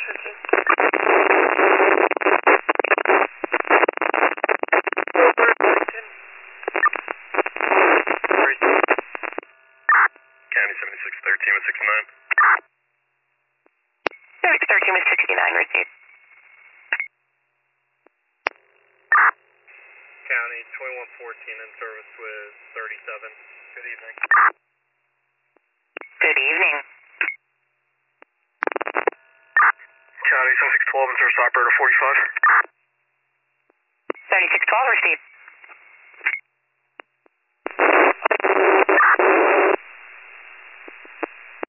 County 7613 with 69. 7613 with 69, received. County 2114 in service with 37. Good evening. Good evening. County 7612 in service operator 45. 7612, received.